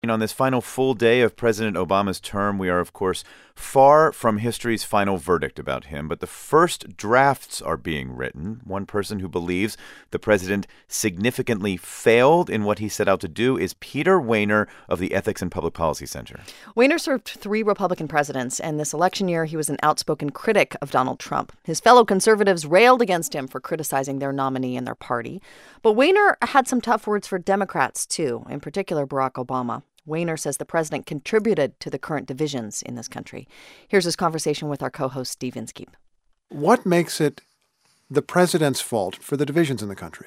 On this final full day of President Obama's term, we are, of course, far from history's final verdict about him, but the first drafts are being written. One person who believes the president significantly failed in what he set out to do is Peter Wehner of the Ethics and Public Policy Center. Wehner served 3 Republican presidents, and this election year he was an outspoken critic of Donald Trump. His fellow conservatives railed against him for criticizing their nominee and their party. But Wehner had some tough words for Democrats, too, in particular Barack Obama. Wehner says the president contributed to the current divisions in this country. Here's his conversation with our co-host Steve Inskeep. What makes it the president's fault for the divisions in the country?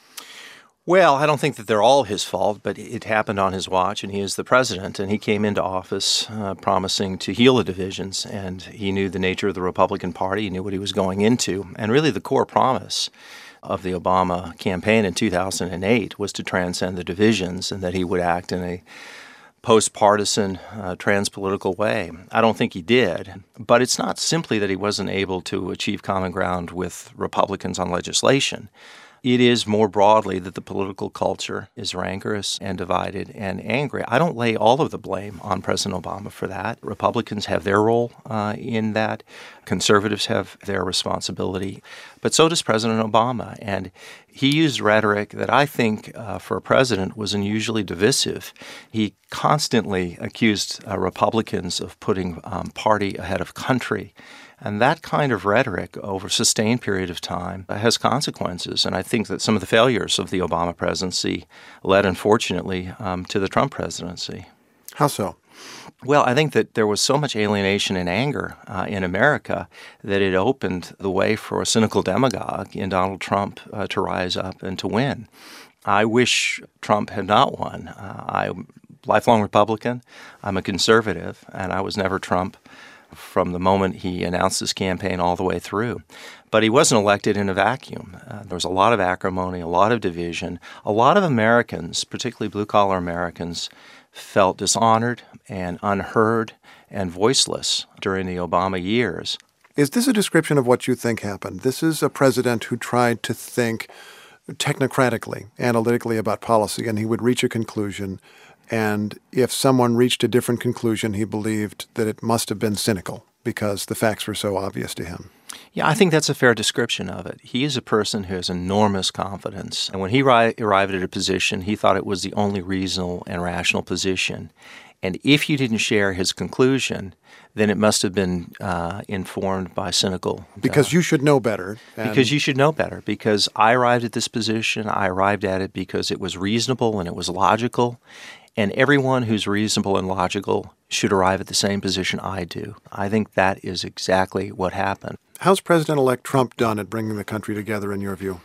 Well, I don't think that they're all his fault, but it happened on his watch, and he is the president, and he came into office promising to heal the divisions, and he knew the nature of the Republican Party, he knew what he was going into, and really the core promise of the Obama campaign in 2008 was to transcend the divisions and that he would act in a post-partisan, trans-political way. I don't think he did, but it's not simply that he wasn't able to achieve common ground with Republicans on legislation. It is more broadly that the political culture is rancorous and divided and angry. I don't lay all of the blame on President Obama for that. Republicans have their role in that. Conservatives have their responsibility. But so does President Obama. And he used rhetoric that I think for a president was unusually divisive. He constantly accused Republicans of putting party ahead of country. And that kind of rhetoric over a sustained period of time has consequences. And I think that some of the failures of the Obama presidency led, unfortunately, to the Trump presidency. How so? Well, I think that there was so much alienation and anger in America that it opened the way for a cynical demagogue in Donald Trump to rise up and to win. I wish Trump had not won. I'm a lifelong Republican. I'm a conservative, and I was never Trump from the moment he announced his campaign all the way through. But he wasn't elected in a vacuum. There was a lot of acrimony, a lot of division. A lot of Americans, particularly blue-collar Americans, felt dishonored and unheard and voiceless during the Obama years. Is this a description of what you think happened? This is a president who tried to think technocratically, analytically about policy, and he would reach a conclusion. And if someone reached a different conclusion, he believed that it must have been cynical because the facts were so obvious to him. Yeah, I think that's a fair description of it. He is a person who has enormous confidence. And when he arrived at a position, he thought it was the only reasonable and rational position. And if you didn't share his conclusion, then it must have been informed by cynical. Because you should know better. Because you should know better. Because I arrived at this position. I arrived at it because it was reasonable and it was logical. And everyone who's reasonable and logical should arrive at the same position I do. I think that is exactly what happened. How's President-elect Trump done at bringing the country together, in your view?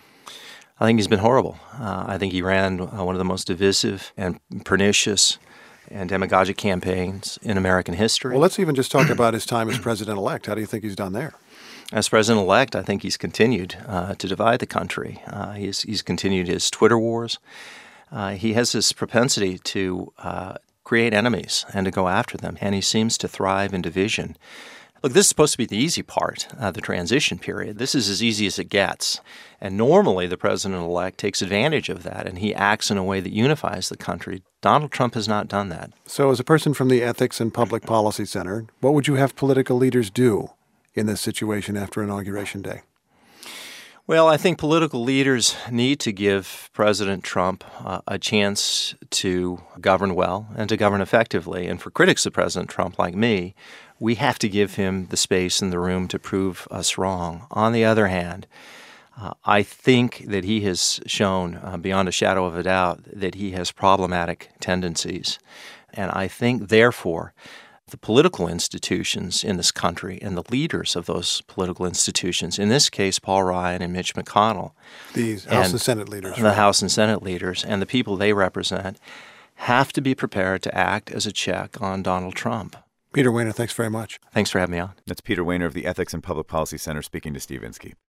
I think he's been horrible. I think he ran one of the most divisive and pernicious and demagogic campaigns in American history. Well, let's even just talk about his time as president-elect. How do you think he's done there? As president-elect, I think he's continued to divide the country. He's continued his Twitter wars. He has this propensity to create enemies and to go after them, and he seems to thrive in division. Look, this is supposed to be the easy part, the transition period. This is as easy as it gets. And normally the president-elect takes advantage of that, and he acts in a way that unifies the country. Donald Trump has not done that. So as a person from the Ethics and Public Policy Center, what would you have political leaders do in this situation after Inauguration Day? Well, I think political leaders need to give President Trump a chance to govern well and to govern effectively. And for critics of President Trump like me, we have to give him the space and the room to prove us wrong. On the other hand, I think that he has shown beyond a shadow of a doubt that he has problematic tendencies. And I think, therefore, the political institutions in this country and the leaders of those political institutions, in this case, Paul Ryan and Mitch McConnell. The House and Senate leaders. The House and Senate leaders and the people they represent have to be prepared to act as a check on Donald Trump. Peter Wehner, thanks very much. Thanks for having me on. That's Peter Wehner of the Ethics and Public Policy Center speaking to Steve Inskeep.